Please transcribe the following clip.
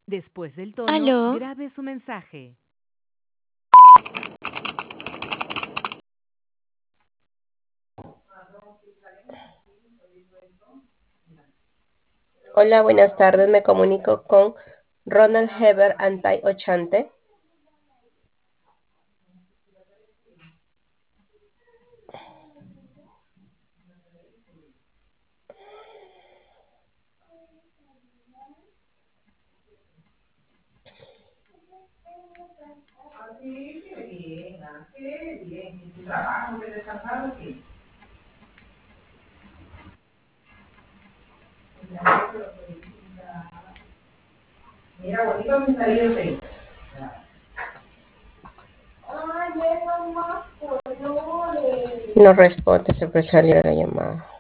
Después del tono, Aló, grabe su mensaje. Hola, buenas tardes. Me comunico con Ronald Heber Antay Ochante. No responde, siempre salió la llamada.